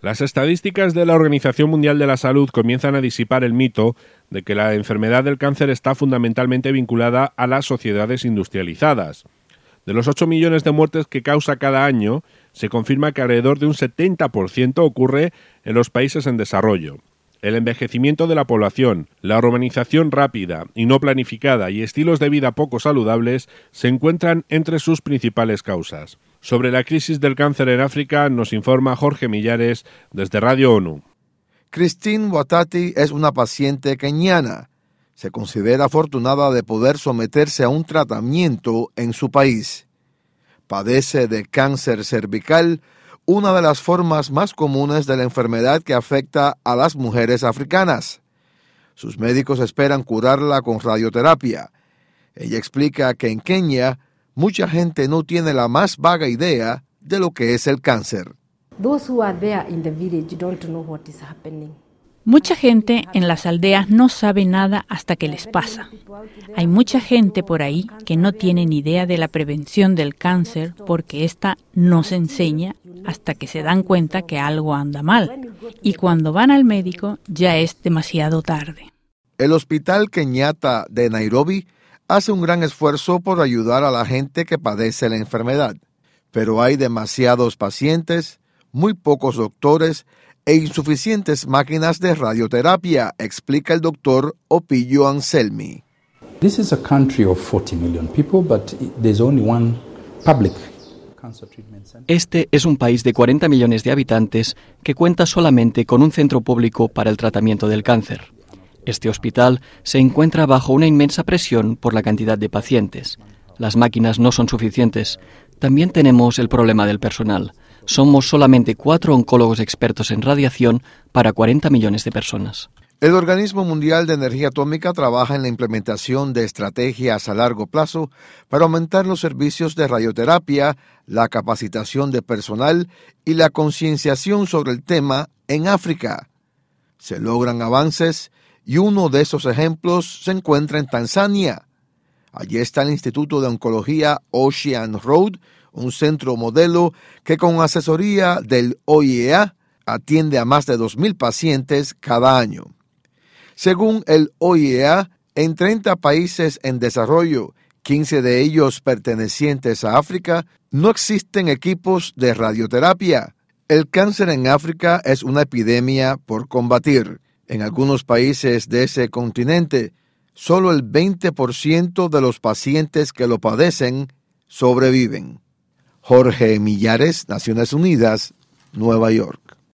Las estadísticas de la Organización Mundial de la Salud comienzan a disipar el mito de que la enfermedad del cáncer está fundamentalmente vinculada a las sociedades industrializadas. De los 8 millones de muertes que causa cada año, se confirma que alrededor de un 70% ocurre en los países en desarrollo. El envejecimiento de la población, la urbanización rápida y no planificada y estilos de vida poco saludables se encuentran entre sus principales causas. Sobre la crisis del cáncer en África nos informa Jorge Millares desde Radio ONU. Christine Watati es una paciente keniana. Se considera afortunada de poder someterse a un tratamiento en su país. Padece de cáncer cervical, una de las formas más comunes de la enfermedad que afecta a las mujeres africanas. Sus médicos esperan curarla con radioterapia. Ella explica que en Kenia mucha gente no tiene la más vaga idea de lo que es el cáncer. Mucha gente en las aldeas no sabe nada hasta que les pasa. Hay mucha gente por ahí que no tiene ni idea de la prevención del cáncer porque esta no se enseña hasta que se dan cuenta que algo anda mal. Y cuando van al médico ya es demasiado tarde. El Hospital Kenyatta de Nairobi hace un gran esfuerzo por ayudar a la gente que padece la enfermedad. Pero hay demasiados pacientes, muy pocos doctores e insuficientes máquinas de radioterapia, explica el doctor Opilio Anselmi. This is a country of 40 million people, but there's only one public cancer treatment center. Este es un país de 40 millones de habitantes que cuenta solamente con un centro público para el tratamiento del cáncer. Este hospital se encuentra bajo una inmensa presión por la cantidad de pacientes. Las máquinas no son suficientes. También tenemos el problema del personal. Somos solamente 4 oncólogos expertos en radiación para 40 millones de personas. El Organismo Mundial de Energía Atómica trabaja en la implementación de estrategias a largo plazo para aumentar los servicios de radioterapia, la capacitación de personal y la concienciación sobre el tema en África. Se logran avances y uno de esos ejemplos se encuentra en Tanzania. Allí está el Instituto de Oncología Ocean Road, un centro modelo que con asesoría del OIEA atiende a más de 2,000 pacientes cada año. Según el OIEA, en 30 países en desarrollo, 15 de ellos pertenecientes a África, no existen equipos de radioterapia. El cáncer en África es una epidemia por combatir. En algunos países de ese continente, solo el 20% de los pacientes que lo padecen sobreviven. Jorge Millares, Naciones Unidas, Nueva York.